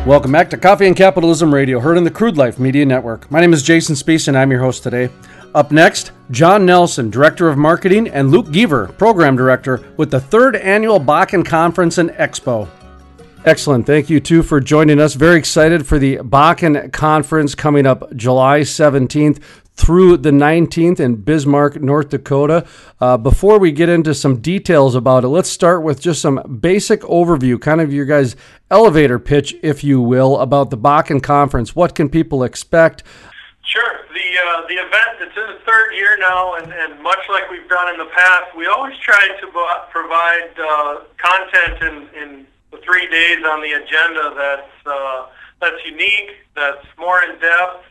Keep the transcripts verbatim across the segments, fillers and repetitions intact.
Welcome back to Coffee and Capitalism Radio, heard on the Crude Life Media Network. My name is Jason Spees, and I'm your host today. Up next, John Nelson, Director of Marketing, and Luke Giever, Program Director, with the third Annual Bakken Conference and Expo. Excellent. Thank you, too, for joining us. Very excited for the Bakken Conference coming up July seventeenth through the nineteenth in Bismarck, North Dakota. Uh, before we get into some details about it, let's start with just some basic overview, kind of your guys' elevator pitch, if you will, about the Bakken Conference. What can people expect? Sure. The uh, the event, it's in its third year now, and, and much like we've done in the past, we always try to bo- provide uh, content in, in the three days on the agenda that's, uh, that's unique, that's more in-depth,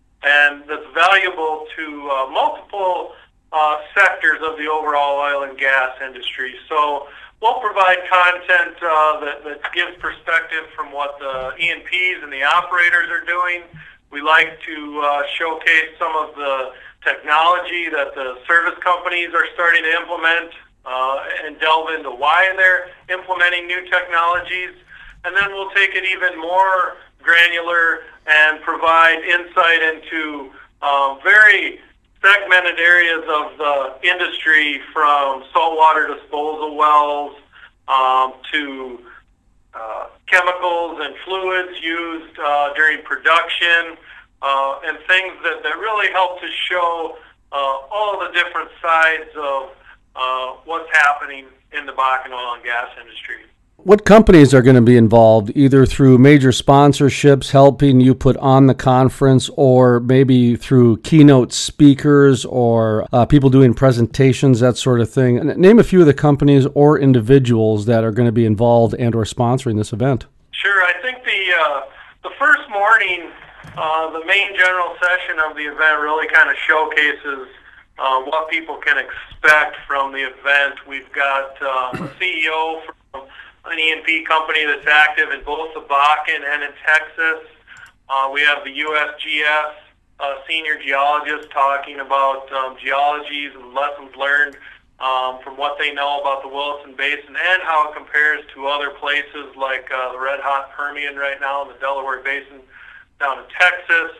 and that's valuable to uh, multiple uh, sectors of the overall oil and gas industry. So we'll provide content uh, that, that gives perspective from what the E and Ps and the operators are doing. We like to uh, showcase some of the technology that the service companies are starting to implement uh, and delve into why they're implementing new technologies. And then we'll take it even more granular and provide insight into uh, very segmented areas of the industry, from saltwater disposal wells um, to uh, chemicals and fluids used uh, during production, uh, and things that, that really help to show uh, all the different sides of uh, what's happening in the Bakken oil and gas industry. What companies are going to be involved, either through major sponsorships helping you put on the conference, or maybe through keynote speakers or uh, people doing presentations, that sort of thing? Name a few of the companies or individuals that are going to be involved and or sponsoring this event. Sure. I think the uh, the first morning, uh, the main general session of the event really kind of showcases uh, what people can expect from the event. We've got uh, a C E O from an E and P company that's active in both the Bakken and in Texas. Uh, we have the U S G S uh, senior geologist talking about um, geologies and lessons learned um, from what they know about the Williston Basin and how it compares to other places like uh, the Red Hot Permian right now in the Delaware Basin down in Texas.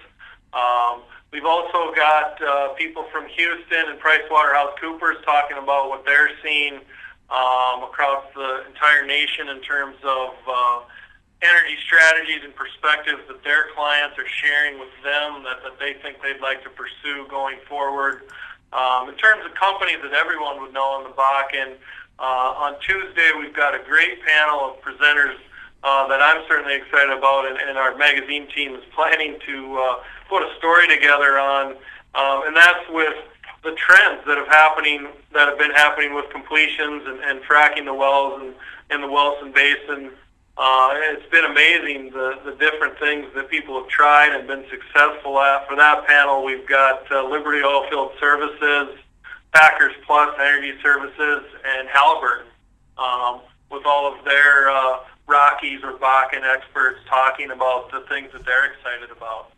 Um, we've also got uh, people from Houston and PricewaterhouseCoopers talking about what they're seeing Um, across the entire nation in terms of uh, energy strategies and perspectives that their clients are sharing with them that, that they think they'd like to pursue going forward. Um, in terms of companies that everyone would know in the Bakken, uh, on Tuesday we've got a great panel of presenters uh, that I'm certainly excited about, and, and our magazine team is planning to uh, put a story together on, um, and that's with the trends that have happening that have been happening with completions and, and fracking the wells in, in the Williston Basin. Uh, it's been amazing the, the different things that people have tried and been successful at. For that panel, we've got uh, Liberty Oilfield Services, Packers Plus Energy Services, and Halliburton, um, with all of their uh, Rockies or Bakken experts talking about the things that they're excited about.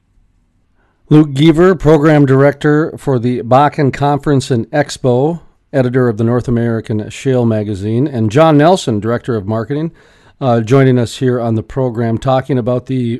Luke Giever, Program Director for the Bakken Conference and Expo, editor of the North American Shale Magazine, and John Nelson, Director of Marketing, uh, joining us here on the program, talking about the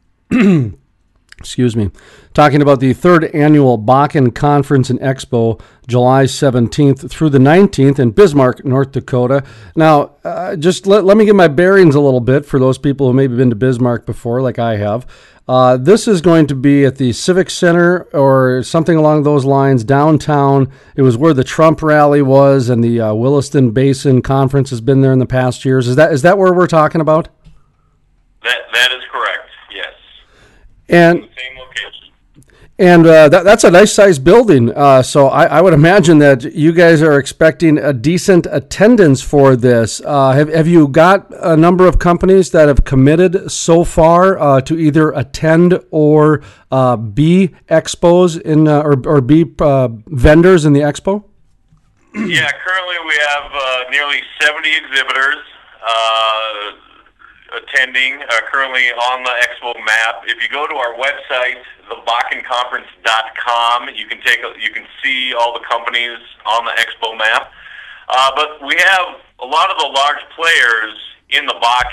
excuse me, talking about the third annual Bakken Conference and Expo, July seventeenth through the nineteenth in Bismarck, North Dakota. Now, uh, just let, let me get my bearings a little bit for those people who maybe been to Bismarck before, like I have. Uh, this is going to be at the Civic Center or something along those lines, downtown. It was where the Trump rally was, and the uh, Williston Basin Conference has been there in the past years. Is that is that where we're talking about? That that is correct. Yes. And the same location. And uh, that, that's a nice-sized building, uh, so I, I would imagine that you guys are expecting a decent attendance for this. Uh, have, have you got a number of companies that have committed so far uh, to either attend or uh, be expos in uh, or, or be uh, vendors in the expo? Yeah, currently we have uh, nearly seventy exhibitors uh, attending, uh, currently on the expo map. If you go to our website, the bakken conference dot com, you can take a, you can see all the companies on the expo map. Uh, but we have a lot of the large players in the Bakken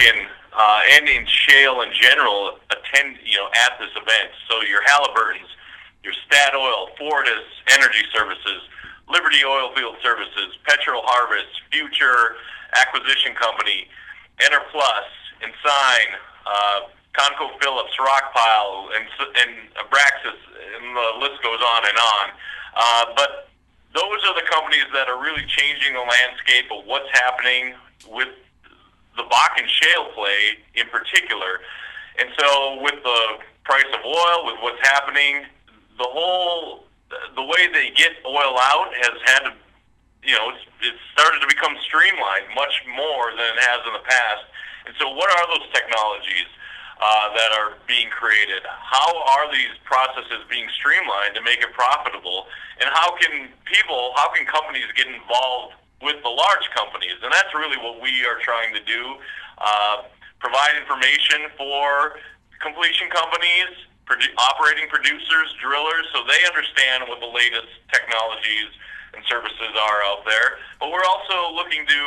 uh, and in shale in general attend, you know, at this event. So your Halliburtons, your Statoil, Fortis Energy Services, Liberty Oilfield Services, Petro Harvest, Future Acquisition Company, Enerplus, Ensign, uh, ConocoPhillips, Rockpile, and, and Abraxas, and the list goes on and on. Uh, but those are the companies that are really changing the landscape of what's happening with the Bakken shale play in particular. And so with the price of oil, with what's happening, the whole, the way they get oil out has had to, you know, it's, it's started to become streamlined much more than it has in the past. And so what are those technologies uh, that are being created? How are these processes being streamlined to make it profitable? And how can people, how can companies get involved with the large companies? And that's really what we are trying to do, uh, provide information for completion companies, produ- operating producers, drillers, so they understand what the latest technologies and services are out there. But we're also looking to,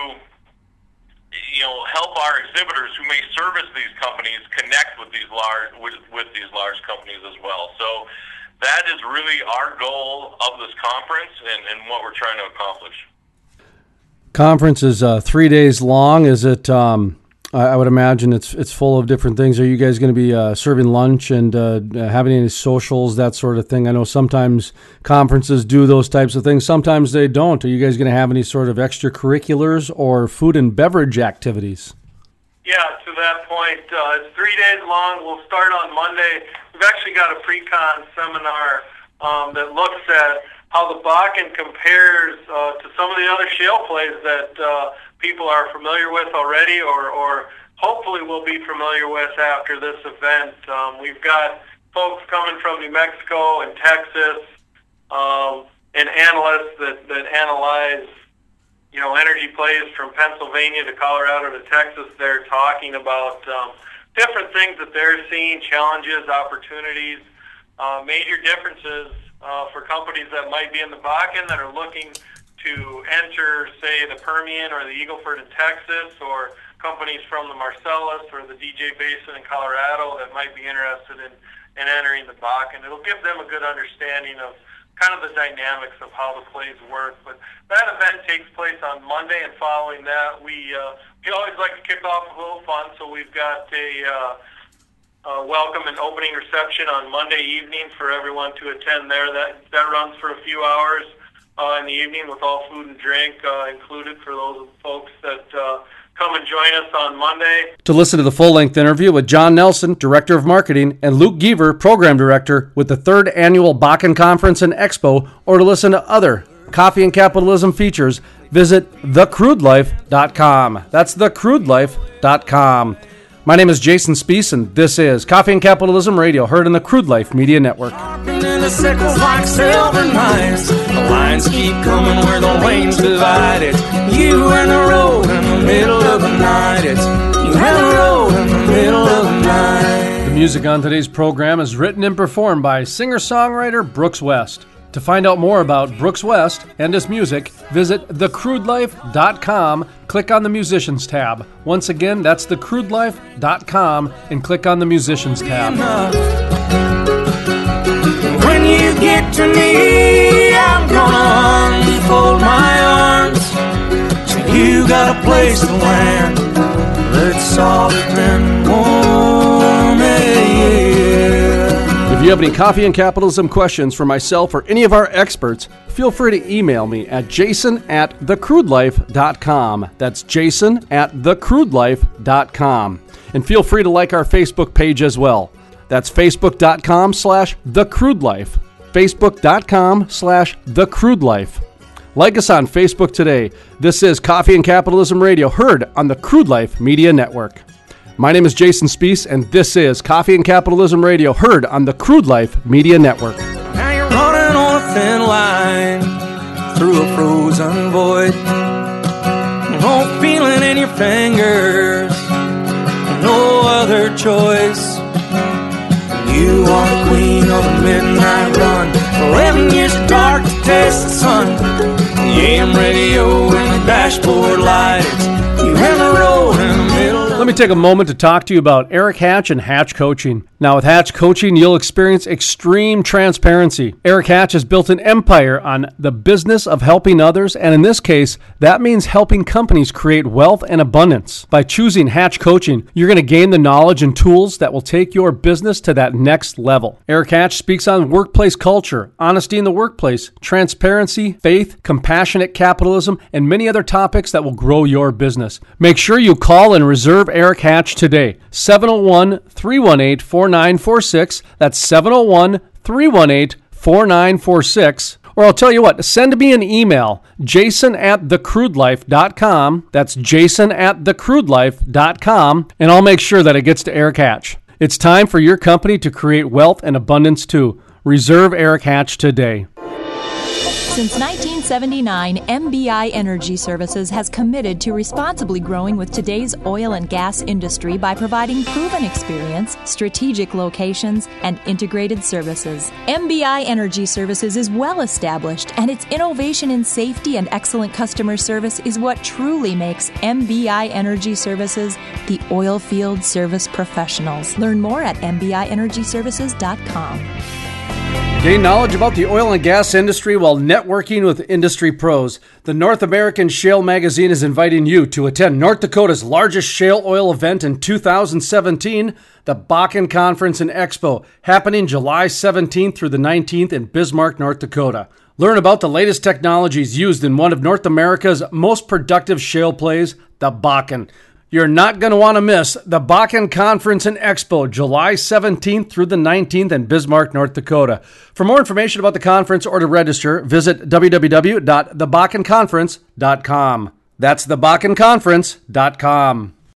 you know, help our exhibitors who may service these companies connect with these large with, with these large companies as well. So that is really our goal of this conference and, and what we're trying to accomplish. Conference is uh, three days long. Is it? Um, I, I would imagine it's it's full of different things. Are you guys going to be uh, serving lunch and uh, having any socials, that sort of thing? I know sometimes conferences do those types of things. Sometimes they don't. Are you guys going to have any sort of extracurriculars or food and beverage activities? Yeah, to that point, uh, it's three days long. We'll start on Monday. We've actually got a pre-con seminar um, that looks at how the Bakken compares uh, to some of the other shale plays that uh, people are familiar with already or, or hopefully will be familiar with after this event. Um, we've got folks coming from New Mexico and Texas um, and analysts that, that analyze, you know, energy plays from Pennsylvania to Colorado to Texas. They're talking about um, different things that they're seeing, challenges, opportunities, uh, major differences Uh, for companies that might be in the Bakken that are looking to enter, say, the Permian or the Eagle Ford in Texas, or companies from the Marcellus or the D J Basin in Colorado that might be interested in, in entering the Bakken. It'll give them a good understanding of kind of the dynamics of how the plays work. But that event takes place on Monday, and following that, we, uh, we always like to kick off with a little fun, so we've got a uh, Uh, welcome and opening reception on Monday evening for everyone to attend there. That that runs for a few hours uh, in the evening with all food and drink uh, included for those folks that uh, come and join us on Monday. To listen to the full-length interview with John Nelson, Director of Marketing, and Luke Giever, Program Director with the third Annual Bakken Conference and Expo, or to listen to other Coffee and Capitalism features, visit the crude life dot com. That's the crude life dot com. My name is Jason Spiess, and this is Coffee and Capitalism Radio, heard on the Crude Life Media Network. The sickles like silver lines. The lines keep coming where the lanes divide. It's you and the road in the middle of the night. It's you and the road in the middle of the night. The music on today's program is written and performed by singer-songwriter Brooks West. To find out more about Brooks West and his music, visit the crude life dot com, click on the Musicians tab. Once again, that's the crude life dot com, and click on the Musicians tab. When you get to me, I'm gonna unfold my arms. So you got a place to land that's soft and warm, yeah. If you have any Coffee and Capitalism questions for myself or any of our experts, feel free to email me at jason at the crude life dot com. That's jason at the crude life dot com. And feel free to like our Facebook page as well. That's facebook.com slash thecrudelife. Facebook.com slash thecrudelife. Like us on Facebook today. This is Coffee and Capitalism Radio, heard on the Crude Life Media Network. My name is Jason Spiess, and this is Coffee and Capitalism Radio, heard on the Crude Life Media Network. Now you're running on a thin line through a frozen void. No feeling in your fingers, no other choice. You are the queen of the midnight run. Eleven years of dark to taste the sun. The A M radio and the dashboard light. It's you and the road in the middle of Let me take a moment to talk to you about Eric Hatch and Hatch Coaching. Now, with Hatch Coaching, you'll experience extreme transparency. Eric Hatch has built an empire on the business of helping others, and in this case, that means helping companies create wealth and abundance. By choosing Hatch Coaching, you're going to gain the knowledge and tools that will take your business to that next level. Eric Hatch speaks on workplace culture, honesty in the workplace, transparency, faith, compassionate capitalism, and many other topics that will grow your business. Make sure you call and reserve Eric Hatch today. seven oh one, three one eight, four nine four six. That's seven oh one, three one eight, four nine four six. Or I'll tell you what, send me an email, jason at the crude life dot com. That's jason at the crude life dot com, and I'll make sure that it gets to Eric Hatch. It's time for your company to create wealth and abundance too. Reserve Eric Hatch today. Since nineteen seventy-nine, M B I Energy Services has committed to responsibly growing with today's oil and gas industry by providing proven experience, strategic locations, and integrated services. M B I Energy Services is well established, and its innovation in safety and excellent customer service is what truly makes M B I Energy Services the oil field service professionals. Learn more at m b i energy services dot com. Gain knowledge about the oil and gas industry while networking with industry pros. The North American Shale Magazine is inviting you to attend North Dakota's largest shale oil event in two thousand seventeen, the Bakken Conference and Expo, happening July seventeenth through the nineteenth in Bismarck, North Dakota. Learn about the latest technologies used in one of North America's most productive shale plays, the Bakken. You're not going to want to miss the Bakken Conference and Expo, July seventeenth through the nineteenth in Bismarck, North Dakota. For more information about the conference or to register, visit w w w dot the bakken conference dot com. That's the bakken conference dot com.